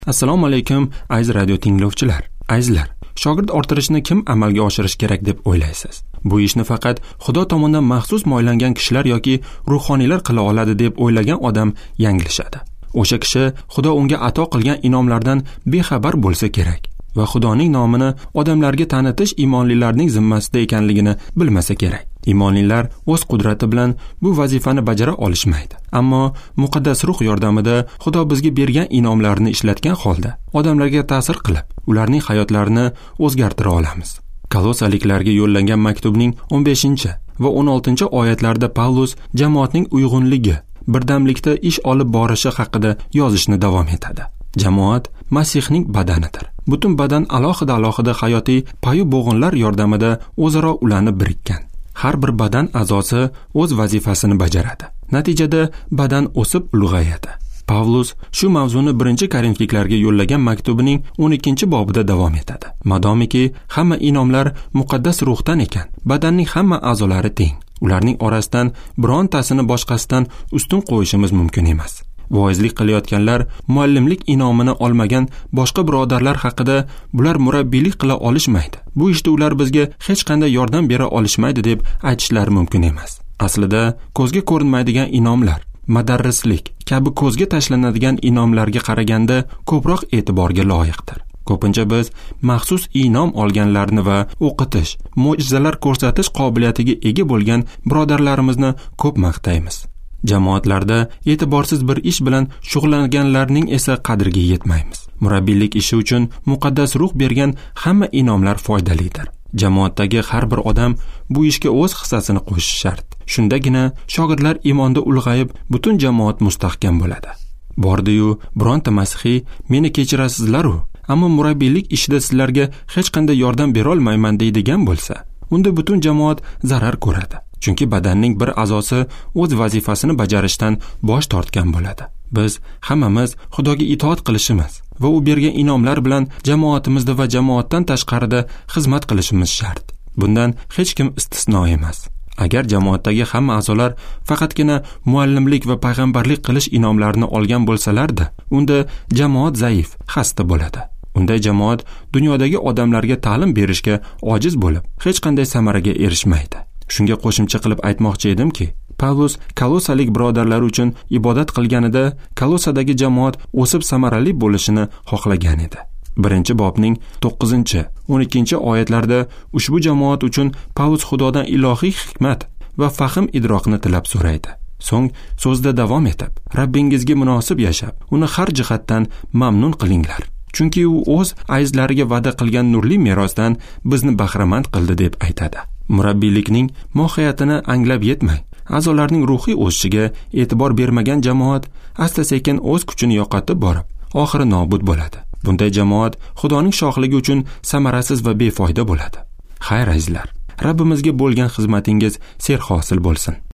Assalomu alaykum aziz radio tinglovchilar. Azizlar, shogird orttirishni kim amalga oshirish kerak deb o'ylaysiz? Bu ishni faqat Xudo tomonidan maxsus mo'ylangan kishilar yoki ruhoniylar qila oladi deb o'ylagan odam yanglishadi. O'sha kishi Xudo unga ato qilgan inomlardan bexabar bo'lsa kerak va Xudoning nomini odamlarga tanitish iymonlilarning zimmasida ekanligini bilmasa kerak. Iymonlilar o'z qudrati bilan bu vazifani bajara olishmaydi. Ammo muqaddas ruh yordamida Xudo bizga bergan inomlarni ishlatgan holda odamlarga ta'sir qilib, ularning hayotlarini o'zgartira olamiz. Kolosaliklarga yo'llangan maktubning 15 va 16 oyatlarida Pavlus jamoatning uyg'unligi, birdamlikda ish olib borishi haqida yozishni davom etadi. Jamoat Masihning badanidir. Butun badan alohida hayotiy payu bo'g'inlar yordamida o'zaro ulanib birikkan. Har bir badan a'zosi o'z vazifasini bajaradi. Natijada badan o'sib ulg'ayadi. Pavlus shu mavzuni 1-Korintliklarga yo'llagan maktubining 12-bobida davom etadi. Madomiki hamma inomlar muqaddas ruhdan ekan, badanning hamma a'zolari teng. Ularning orasidan birontasini boshqasidan ustun qo'yishimiz mumkin emas. Voizlik qilayotganlar muallimlik inomini olmagan boshqa birodarlar haqida bular murabbiylik qila olishmaydi. Bu ishda ular bizga hech qanday yordam bera olishmaydi deb aytishlari mumkin emas. Aslida ko'zga ko'rinmaydigan inomlar, madarrislik kabi ko'zga tashlanadigan inomlarga qaraganda ko'proq e'tiborga loyiqdir. Ko'pincha biz maxsus inom olganlarni va o'qitish, mo'jizalar ko'rsatish qobiliyatiga ega bo'lgan birodarlarimizni ko'p maqtaymiz. Jamoatlarda e'tiborsiz bir ish bilan shug'ullanganlarning esa qadriga yetmaymiz. Murabbiylik ishi uchun muqaddas ruh bergan hamma inomlar foydalidir. Jamoatdagi har bir odam bu ishga o'z hissasini qo'shishi shart. Shundagina shogirdlar iymonda ulg'ayib, butun jamoat mustahkam bo'ladi. Bordi-yu bironta masihiy meni kechirasizlar-u, ammo murabbiylik ishida sizlarga hech qanday yordam bera olmayman deydigan bo'lsa, unda butun jamoat zarar ko'radi. Chunki badanning bir a'zosi o'z vazifasini bajarishdan bosh tortgan bo'ladi. Biz hammamiz Xudoga itoat qilishimiz va u bergan inomlar bilan jamoatimizda va jamoatdan tashqarida xizmat qilishimiz shart. Bundan hech kim istisno emas. Agar jamoatdagi hamma a'zolar faqatgina muallimlik va payg'ambarlik qilish inomlarini olgan bo'lsalarda, unda jamoat zaif, xasta bo'ladi. Unday jamoat dunyodagi odamlarga ta'lim berishga ojiz bo'lib, hech qanday samaraga erishmaydi. Shunga qo'shimcha qilib aytmoqchi edimki, Pavlus kolosalik birodarlar uchun ibodat qilganida Kolosadagi jamoat o'sib samarali bo'lishini xohlagan edi. 1-bobning 9-12 oyatlarida ushbu jamoat uchun Pavlus Xudodan ilohiy hikmat va fahm idroqni tilab so'raydi. So'ng so'zda davom etib, Rabbingizga munosib yashab, uni har jihatdan mamnun qilinglar. Chunki u o'z azizlariga va'da qilgan nurli merosdan bizni bahramand qildi deb aytadi. Murabbiylikning mohiyatini anglab yetmay, a'zolarning ruhiy o'sishiga e'tibor bermagan jamoat asta-sekin o'z kuchini yo'qotib borib, oxiri nobud bo'ladi. Bunday jamoat Xudoning shohligi uchun samarasiz va befoyda bo'ladi. Xayr azizlar, Rabbimizga bo'lgan xizmatingiz serhosil bo'lsin.